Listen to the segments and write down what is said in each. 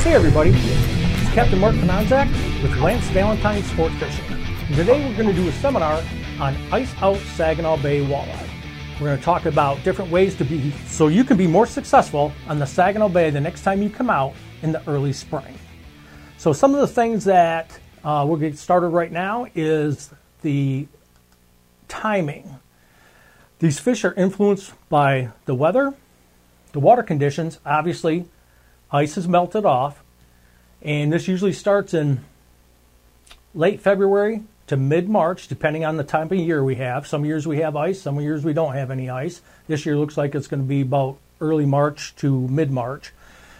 Hey everybody, it's Captain Mark Pananzak with Lance Valentine Sport Fishing. And today we're going to do a seminar on Ice Out Saginaw Bay Walleye. We're going to talk about different ways to be so you can be more successful on the Saginaw Bay the next time you come out in the early spring. So some of the things that we'll get started right now is the timing. These fish are influenced by the weather, the water conditions. Obviously, ice is melted off, and this usually starts in late February to mid-March, depending on the time of year we have. Some years we have ice, some years we don't have any ice. This year looks like it's going to be about early March to mid-March.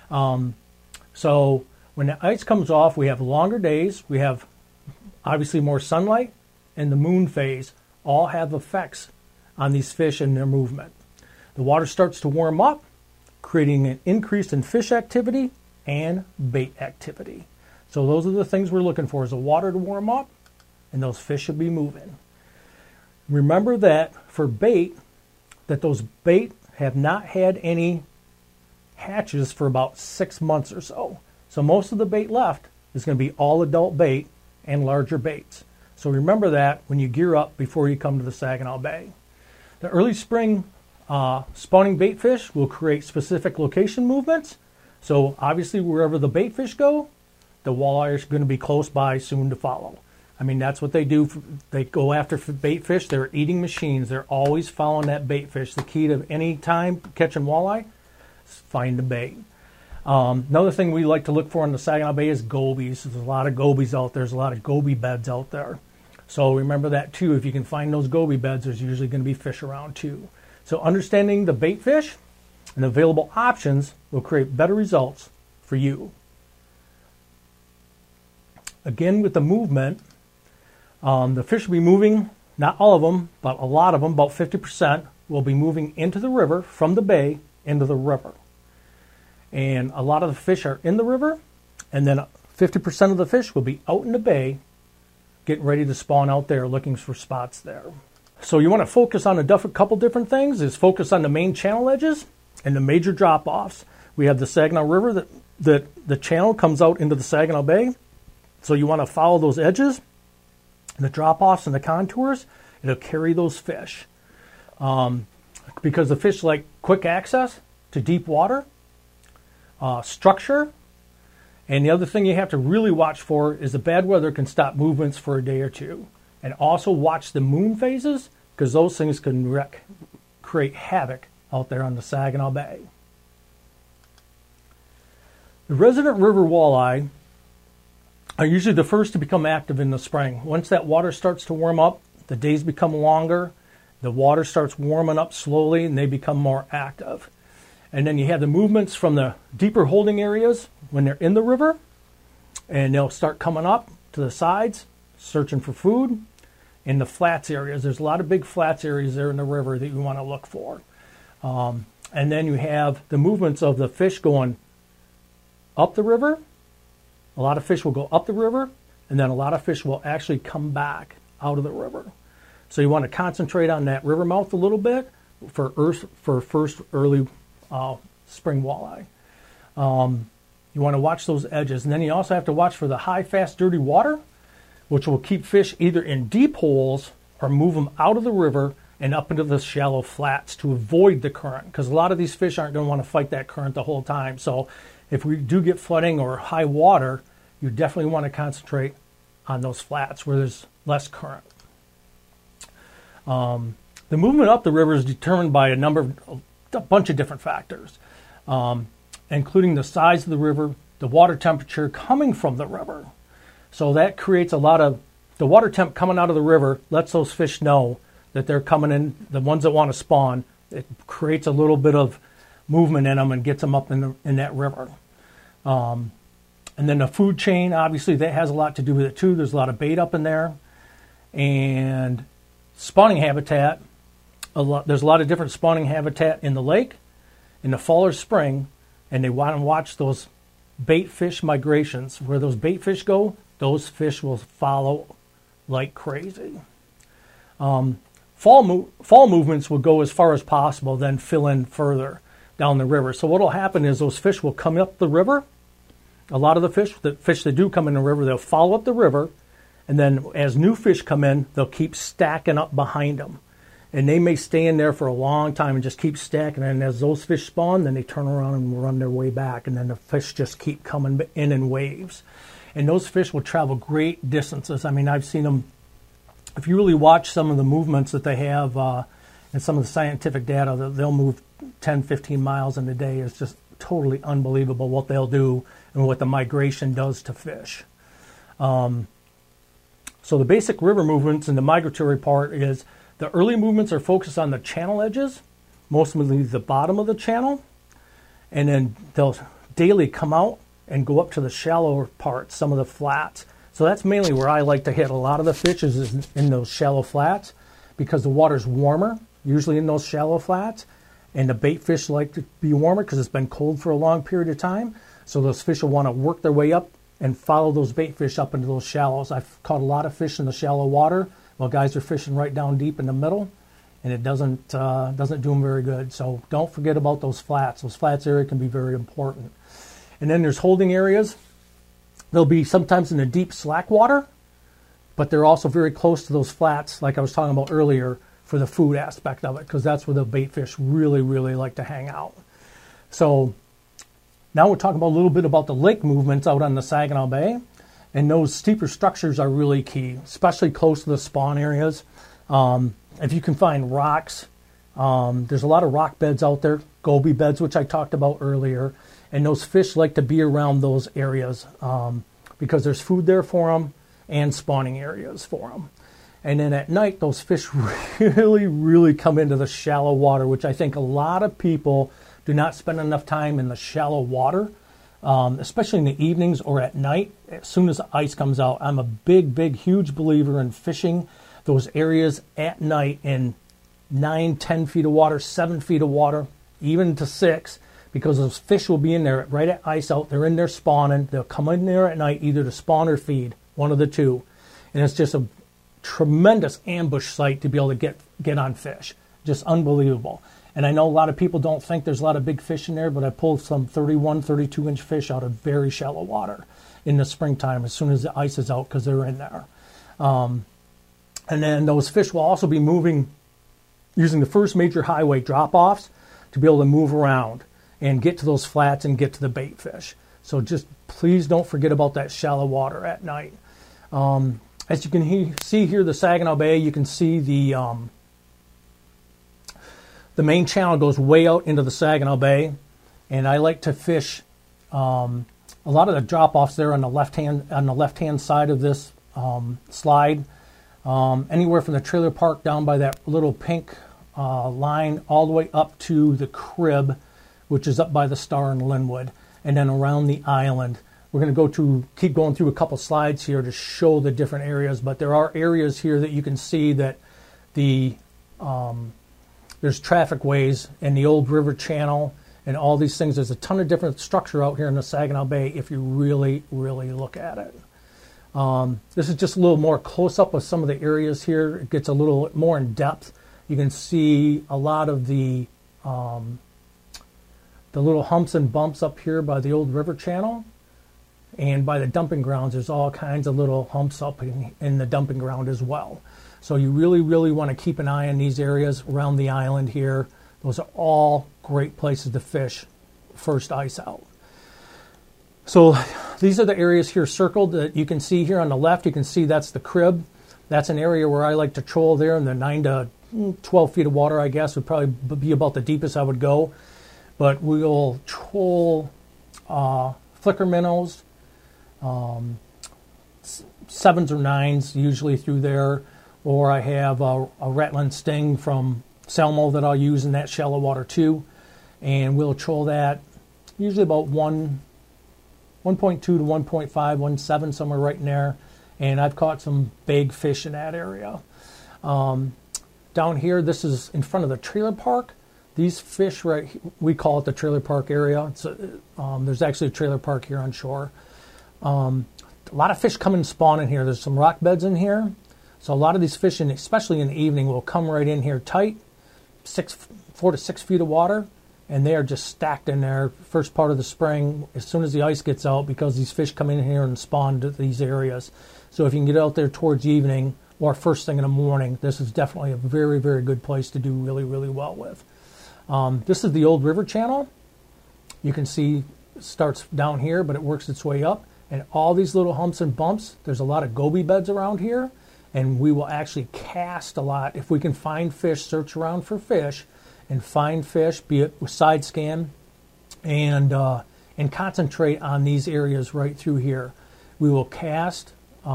So when the ice comes off, we have longer days, we have obviously more sunlight, and the moon phase all have effects on these fish and their movement. The water starts to warm up, creating an increase in fish activity and bait activity. So those are the things we're looking for, is the water to warm up and those fish should be moving. Remember that for bait, that those bait have not had any hatches for about 6 months or so. So most of the bait left is going to be all adult bait and larger baits. So remember that when you gear up before you come to the Saginaw Bay. The early spring spawning bait fish will create specific location movements. So obviously wherever the bait fish go, the walleye is going to be close by soon to follow. I mean, that's what they do. They go after bait fish. They're eating machines. They're always following that bait fish. The key to any time catching walleye is find the bait. Another thing we like to look for in the Saginaw Bay is gobies. There's a lot of gobies out there. There's a lot of goby beds out there. So remember that too. If you can find those goby beds, there's usually going to be fish around too. So understanding the bait fish and available options will create better results for you. Again, with the movement, the fish will be moving, not all of them, but a lot of them, about 50%, will be moving into the river from the bay into the river. And a lot of the fish are in the river, and then 50% of the fish will be out in the bay getting ready to spawn out there looking for spots there. So you want to focus on a couple different things. Is focus on the main channel edges and the major drop-offs. We have the Saginaw River that the channel comes out into the Saginaw Bay. So you want to follow those edges, the drop-offs and the contours. It'll carry those fish. Because the fish like quick access to deep water, structure. And the other thing you have to really watch for is the bad weather can stop movements for a day or two. And also watch the moon phases, because those things can create havoc out there on the Saginaw Bay. The resident river walleye are usually the first to become active in the spring. Once that water starts to warm up, the days become longer, the water starts warming up slowly, and they become more active. And then you have the movements from the deeper holding areas when they're in the river, and they'll start coming up to the sides, searching for food. In the flats areas, there's a lot of big flats areas there in the river that you want to look for. And then you have the movements of the fish going up the river. A lot of fish will go up the river, and then a lot of fish will actually come back out of the river. So you want to concentrate on that river mouth a little bit for first early spring walleye. You want to watch those edges. And then you also have to watch for the high, fast, dirty water, which will keep fish either in deep holes or move them out of the river and up into the shallow flats to avoid the current. Because a lot of these fish aren't going to want to fight that current the whole time. So if we do get flooding or high water, you definitely want to concentrate on those flats where there's less current. The movement up the river is determined by a bunch of different factors, including the size of the river, the water temperature coming from the river. So that creates a lot of, the water temp coming out of the river lets those fish know that they're coming in, the ones that want to spawn. It creates a little bit of movement in them and gets them up in that river. And then the food chain, obviously that has a lot to do with it too. There's a lot of bait up in there. And spawning habitat, there's a lot of different spawning habitat in the lake, in the fall or spring, and they want to watch those bait fish migrations. Where those bait fish go, those fish will follow like crazy. Fall movements will go as far as possible, then fill in further down the river. So what will happen is those fish will come up the river a lot of the fish that do come in the river, they'll follow up the river, and then as new fish come in, they'll keep stacking up behind them. And they may stay in there for a long time and just keep stacking. And as those fish spawn, then they turn around and run their way back. And then the fish just keep coming in waves. And those fish will travel great distances. I mean, I've seen them. If you really watch some of the movements that they have and some of the scientific data, they'll move 10, 15 miles in a day. It's just totally unbelievable what they'll do and what the migration does to fish. So the basic river movements and the migratory part is the early movements are focused on the channel edges, mostly the bottom of the channel, and then they'll daily come out and go up to the shallower parts, some of the flats. So that's mainly where I like to hit a lot of the fish is in those shallow flats because the water's warmer, usually in those shallow flats, and the bait fish like to be warmer because it's been cold for a long period of time. So those fish will want to work their way up and follow those bait fish up into those shallows. I've caught a lot of fish in the shallow water while guys are fishing right down deep in the middle, and it doesn't do them very good. So don't forget about those flats. Those flats area can be very important. And then there's holding areas. They'll be sometimes in the deep slack water, but they're also very close to those flats, like I was talking about earlier, for the food aspect of it, because that's where the bait fish really, really like to hang out. So now we're talking about a little bit about the lake movements out on the Saginaw Bay. And those steeper structures are really key, especially close to the spawn areas. If you can find rocks, there's a lot of rock beds out there, goby beds, which I talked about earlier. And those fish like to be around those areas because there's food there for them and spawning areas for them. And then at night, those fish really, really come into the shallow water, which I think a lot of people do not spend enough time in the shallow water. Especially in the evenings or at night, as soon as the ice comes out. I'm a big, huge believer in fishing those areas at night in 9, 10 feet of water, 7 feet of water, even to 6, because those fish will be in there right at ice out. They're in there spawning. They'll come in there at night either to spawn or feed, one of the two. And it's just a tremendous ambush site to be able to get on fish. Just unbelievable. And I know a lot of people don't think there's a lot of big fish in there, but I pulled some 31, 32-inch fish out of very shallow water in the springtime as soon as the ice is out because they're in there. And then those fish will also be moving using the first major highway drop-offs to be able to move around and get to those flats and get to the bait fish. So just please don't forget about that shallow water at night. As you can see here, the Saginaw Bay, you can see the main channel goes way out into the Saginaw Bay, and I like to fish a lot of the drop-offs there on the left-hand side of this slide, anywhere from the trailer park down by that little pink line all the way up to the crib, which is up by the Star in Linwood, and then around the island. We're going to keep going through a couple slides here to show the different areas, but there are areas here that you can see that there's traffic ways in the old river channel and all these things. There's a ton of different structure out here in the Saginaw Bay if you really, really look at it. This is just a little more close-up of some of the areas here. It gets a little more in depth. You can see a lot of the little humps and bumps up here by the old river channel. And by the dumping grounds, there's all kinds of little humps up in the dumping ground as well. So you really, really want to keep an eye on these areas around the island here. Those are all great places to fish first ice out. So these are the areas here circled that you can see here on the left. You can see that's the crib. That's an area where I like to troll there in the 9 to 12 feet of water, I guess, would probably be about the deepest I would go. But we'll troll flicker minnows, 7s or 9s usually through there, or I have a rattling sting from Selmo that I'll use in that shallow water too, and we'll troll that usually about 1.2 to 1.5, 1.7, somewhere right in there, and I've caught some big fish in that area. Down here, this is in front of the trailer park. These fish, we call it the trailer park area. There's actually a trailer park here on shore. A lot of fish come and spawn in here. There's some rock beds in here. So a lot of these fish, especially in the evening, will come right in here tight, 4 to 6 feet of water, and they are just stacked in there first part of the spring as soon as the ice gets out, because these fish come in here and spawn to these areas. So if you can get out there towards evening or first thing in the morning, this is definitely a very, very good place to do really, really well with. This is the old river channel. You can see it starts down here, but it works its way up. And all these little humps and bumps, there's a lot of goby beds around here. And we will actually cast a lot. If we can find fish, search around for fish, and find fish, be it with side scan, and concentrate on these areas right through here. We will cast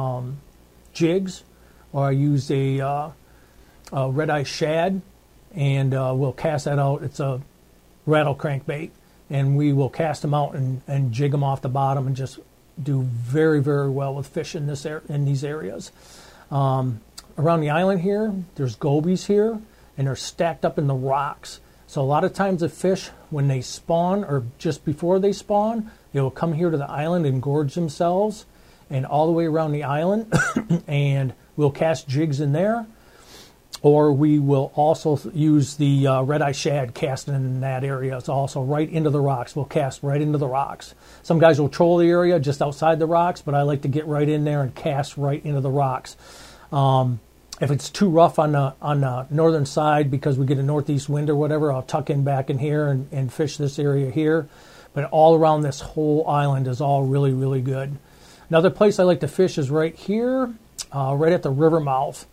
jigs, or I use a red-eye shad, and we'll cast that out. It's a rattle crankbait, and we will cast them out and jig them off the bottom and just do very, very well with fish in these areas. Around the island here, there's gobies here, and they're stacked up in the rocks. So a lot of times the fish, when they spawn or just before they spawn, they will come here to the island and gorge themselves, and all the way around the island, and we'll cast jigs in there. Or we will also use the red-eye shad casting in that area. It's also right into the rocks. We'll cast right into the rocks. Some guys will troll the area just outside the rocks, but I like to get right in there and cast right into the rocks. If it's too rough on the northern side because we get a northeast wind or whatever, I'll tuck in back in here and fish this area here. But all around this whole island is all really, really good. Another place I like to fish is right here, right at the river mouth.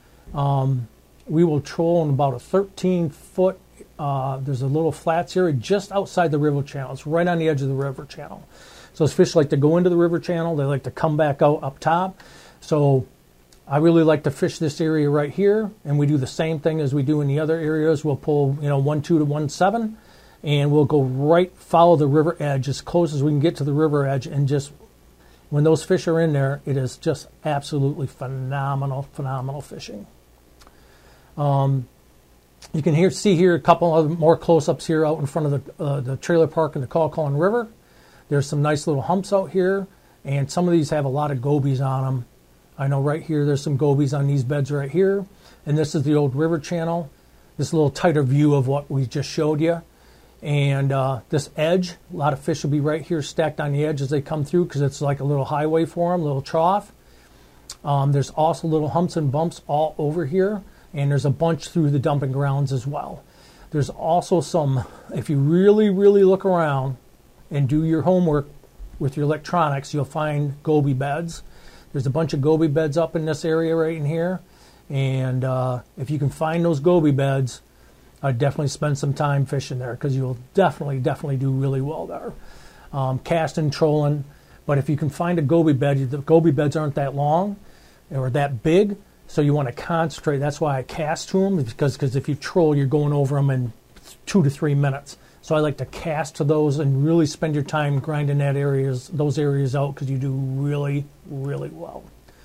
We will troll in about a 13-foot, there's a little flats area just outside the river channel. It's right on the edge of the river channel. So those fish like to go into the river channel. They like to come back out up top. So I really like to fish this area right here, and we do the same thing as we do in the other areas. We'll pull, 1.2 to 1.7, and we'll go right, follow the river edge as close as we can get to the river edge, and just, when those fish are in there, it is just absolutely phenomenal, phenomenal fishing. You can see here a couple of more close-ups here out in front of the trailer park in the Calcon River. There's some nice little humps out here, and some of these have a lot of gobies on them. I know right here there's some gobies on these beds right here, and this is the old river channel. This is a little tighter view of what we just showed you. And this edge, a lot of fish will be right here stacked on the edge as they come through because it's like a little highway for them, a little trough. There's also little humps and bumps all over here, and there's a bunch through the dumping grounds as well. There's also some, if you really, really look around and do your homework with your electronics, you'll find goby beds. There's a bunch of goby beds up in this area right in here, and if you can find those goby beds, I'd definitely spend some time fishing there because you'll definitely do really well there. Casting, trolling, but if you can find a goby bed, the goby beds aren't that long or that big, so you want to concentrate. That's why I cast to them, because if you troll, you're going over them in 2 to 3 minutes. So I like to cast to those and really spend your time grinding those areas out because you do really, really well.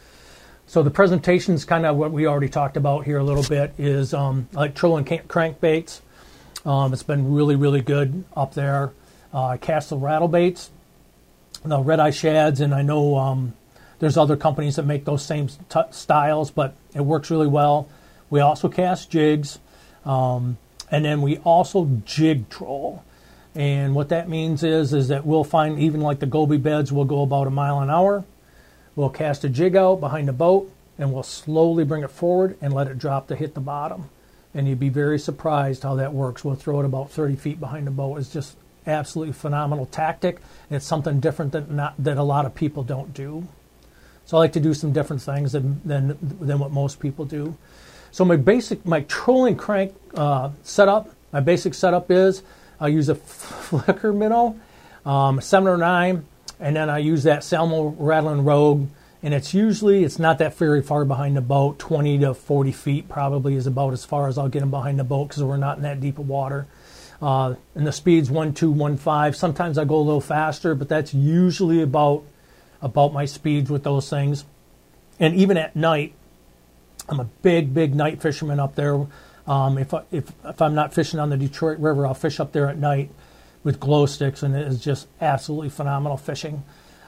So the presentation is kind of what we already talked about here a little bit, is like trolling crankbaits. It's been really, really good up there. I cast the rattle baits, the red-eye shads, and I know there's other companies that make those same styles, but it works really well. We also cast jigs, and then we also jig troll. And what that means is that we'll find, even like the goby beds, we'll go about 1 mile an hour. We'll cast a jig out behind the boat, and we'll slowly bring it forward and let it drop to hit the bottom. And you'd be very surprised how that works. We'll throw it about 30 feet behind the boat. It's just absolutely phenomenal tactic. And it's something different that a lot of people don't do. So I like to do some different things than what most people do. So my trolling crank setup, my basic setup is I use a flicker minnow, 7 or 9, and then I use that Salmo Rattling Rogue, and it's not that very far behind the boat. 20 to 40 feet probably is about as far as I'll get them behind the boat because we're not in that deep of water. And the speed's 1.2, 1.5. Sometimes I go a little faster, but that's usually about my speeds with those things. And even at night, I'm a big night fisherman up there. If I'm not fishing on the Detroit River, I'll fish up there at night with glow sticks, and it is just absolutely phenomenal fishing.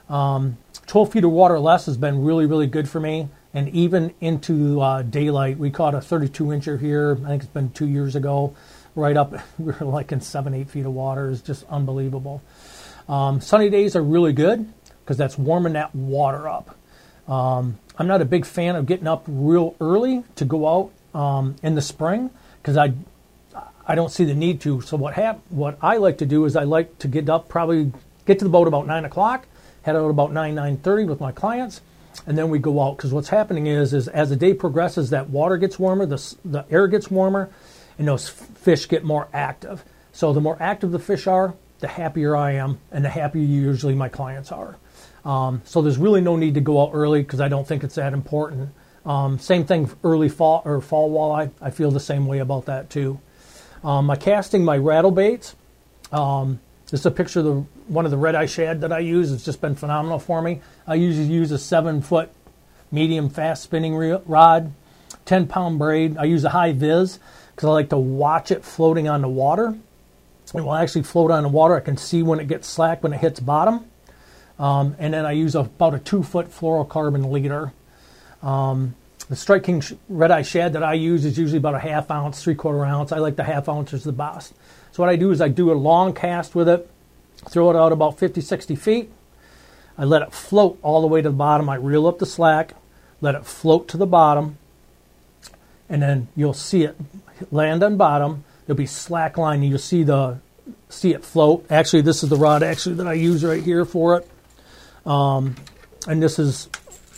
12 feet of water or less has been really, really good for me. And even into daylight, we caught a 32-incher here. I think it's been 2 years ago. right up. We're like in 7-8 feet of water. It's just unbelievable. Sunny days are really good because that's warming that water up. I'm not a big fan of getting up real early to go out in the spring because I don't see the need to. So what I like to do is I like to get up, probably get to the boat about 9 o'clock, head out about 9:30 with my clients, and then we go out. Because what's happening is as the day progresses, that water gets warmer, the air gets warmer, and those fish get more active. So the more active the fish are, the happier I am, and the happier usually my clients are. So there's really no need to go out early because I don't think it's that important. Same thing, early fall or fall walleye. I feel the same way about that too. My casting, my rattle baits. This is a picture of one of the red eye shad that I use. It's just been phenomenal for me. I usually use a 7-foot medium fast spinning rod, 10-pound braid. I use a high vis because I like to watch it floating on the water. It will actually float on the water. I can see when it gets slack when it hits bottom. And then I use about a 2-foot fluorocarbon leader. The Strike King red eye shad that I use is usually about a ½ ounce, 3/4 ounce. I like the ½ ounces the best. So what I do is I do a long cast with it, throw it out about 50, 60 feet. I let it float all the way to the bottom. I reel up the slack, let it float to the bottom, and then you'll see it land on bottom. There'll be slack line, and you'll see it float. Actually, this is the rod that I use right here for it. And this is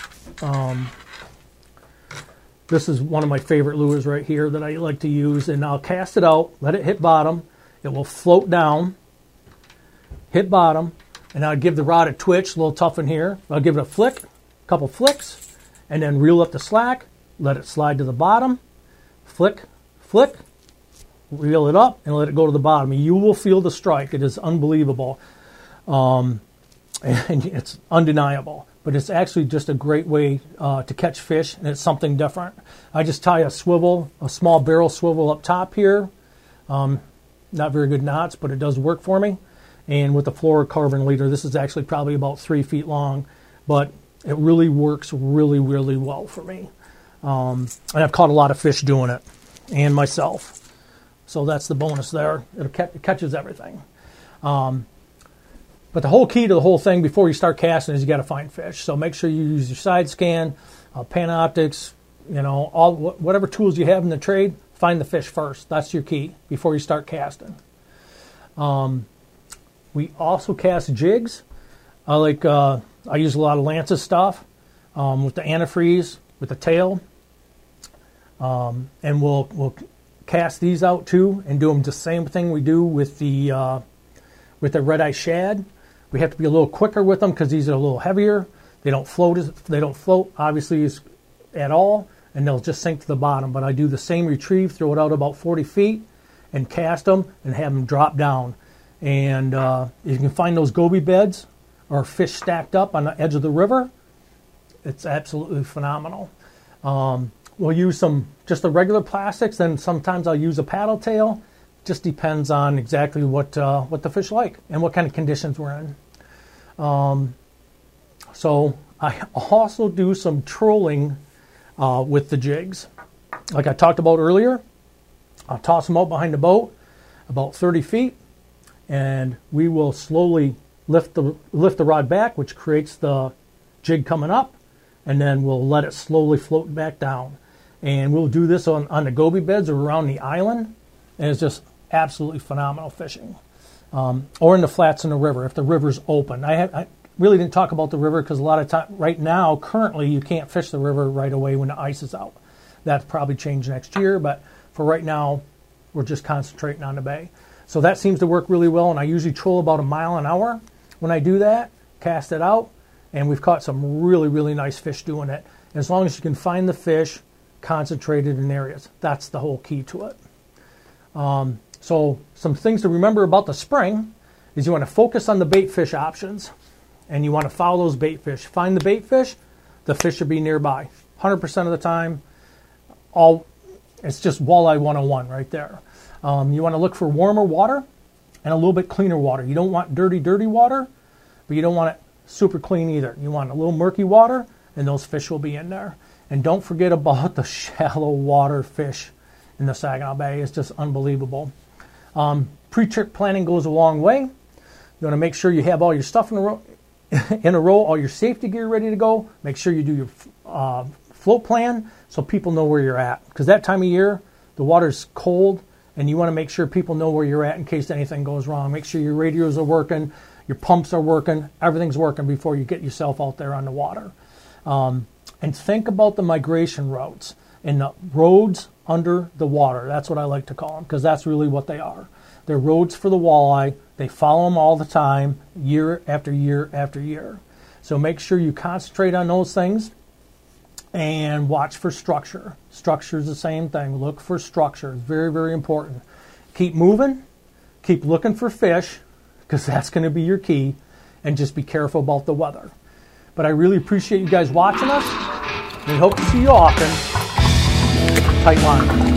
one of my favorite lures right here that I like to use. And I'll cast it out, let it hit bottom. It will float down, hit bottom, and I'll give the rod a twitch, a little tough in here. I'll give it a flick, a couple flicks, and then reel up the slack, let it slide to the bottom, flick, flick, reel it up, and let it go to the bottom. You will feel the strike. It is unbelievable. And it's undeniable. But it's actually just a great way to catch fish, and it's something different. I just tie a small barrel swivel up top here. Not very good knots, but it does work for me. And with the fluorocarbon leader, this is actually probably about 3 feet long, but it really works really, really well for me. And I've caught a lot of fish doing it, and myself. So that's the bonus there. It catches everything. But the whole key to the whole thing before you start casting is you got to find fish. So make sure you use your side scan, Panoptics, whatever tools you have in the trade. Find the fish first. That's your key before you start casting. We also cast jigs. I use a lot of Lance's stuff with the antifreeze, with the tail, and we'll cast these out too and do them the same thing we do with the red eye shad. We have to be a little quicker with them because these are a little heavier. They don't float obviously at all, and they'll just sink to the bottom. But I do the same retrieve, throw it out about 40 feet, and cast them and have them drop down. And you can find those goby beds or fish stacked up on the edge of the river. It's absolutely phenomenal. We'll use just the regular plastics, then sometimes I'll use a paddle tail. Just depends on exactly what the fish like and what kind of conditions we're in. So I also do some trolling with the jigs. Like I talked about earlier, I'll toss them out behind the boat about 30 feet, and we will slowly lift the rod back, which creates the jig coming up, and then we'll let it slowly float back down. And we'll do this on the goby beds or around the island, and it's just absolutely phenomenal fishing. Or in the flats in the river, if the river's open. I really didn't talk about the river because a lot of time, right now, currently, you can't fish the river right away when the ice is out. That'll probably change next year, but for right now, we're just concentrating on the bay. So that seems to work really well, and I usually troll about 1 mile an hour when I do that, cast it out, and we've caught some really, really nice fish doing it. As long as you can find the fish concentrated in areas. That's the whole key to it. So some things to remember about the spring is you want to focus on the bait fish options, and you want to follow those bait fish. Find the bait fish, the fish should be nearby. 100% of the time, it's just walleye 101 right there. You want to look for warmer water and a little bit cleaner water. You don't want dirty water, but you don't want it super clean either. You want a little murky water, and those fish will be in there. And don't forget about the shallow water fish in the Saginaw Bay. It's just unbelievable. Pre-trip planning goes a long way. You want to make sure you have all your stuff in a row, all your safety gear ready to go. Make sure you do your float plan so people know where you're at. Because that time of year, the water's cold, and you want to make sure people know where you're at in case anything goes wrong. Make sure your radios are working, your pumps are working, everything's working before you get yourself out there on the water. And think about the migration routes and the roads under the water. That's what I like to call them, because that's really what they are. They're roads for the walleye. They follow them all the time, year after year after year. So make sure you concentrate on those things and watch for structure. Structure is the same thing. Look for structure. It's very, very important. Keep moving. Keep looking for fish, because that's going to be your key. And just be careful about the weather. But I really appreciate you guys watching us. We hope to see you often. Tight line.